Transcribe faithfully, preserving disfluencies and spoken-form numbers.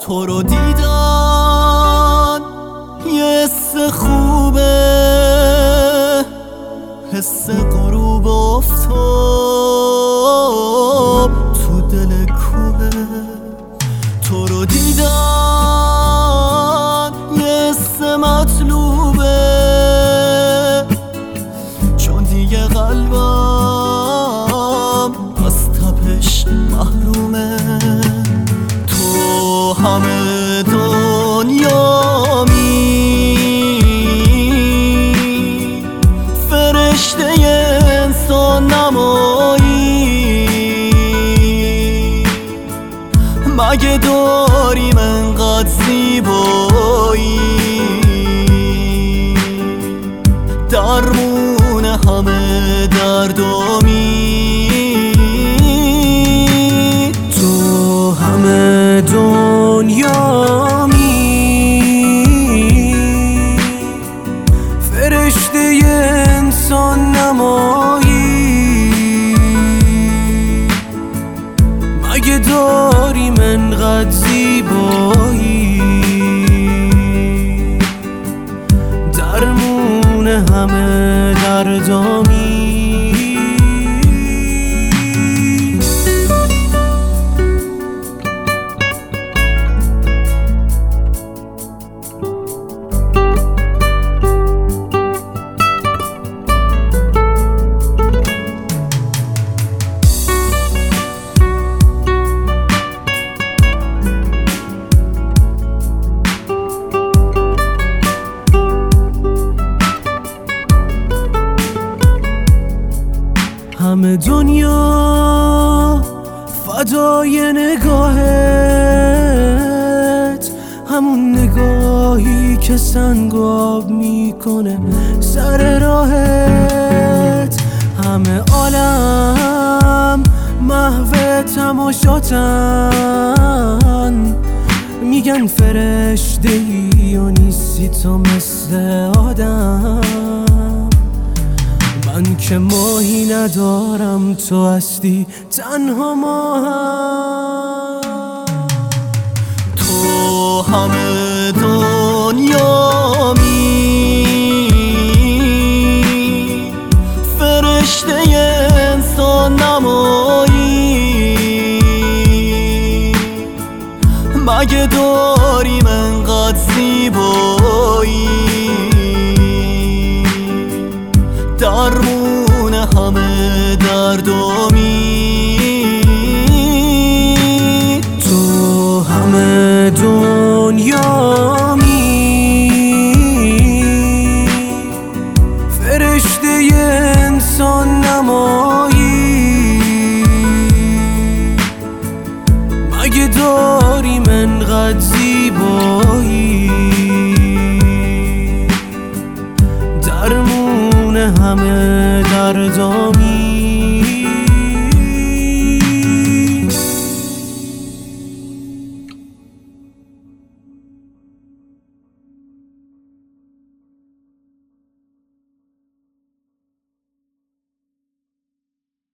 تو رو دیدن یه حس خوبه، حس غروب افتاب تو دل کوبه. تو رو دیدن یه حس مطلوبه، چون دیگه قلبم از تپش محرومه. تو همه دنیامی، فرشته انسان نمایی، مگه داریم انقدر زیبایی؟ درمون همه دردامی. تو همه دنیامی، فرشته انسان نمایی، مگه داریم انقدر زیبایی؟ درمون همه دردامی. همه دنیا فدای نگاهت، همون نگاهی که سنگاب میکنه سر راهت. همه عالم محو تماشاتن، میگن فرشته ای و نیستی تو مثل آدم. من که ماهی ندارم، تو هستی تنها ماهم. تو همه دنیامی، فرشته انسان نمایی، مگه داریم انقدر زیبایی؟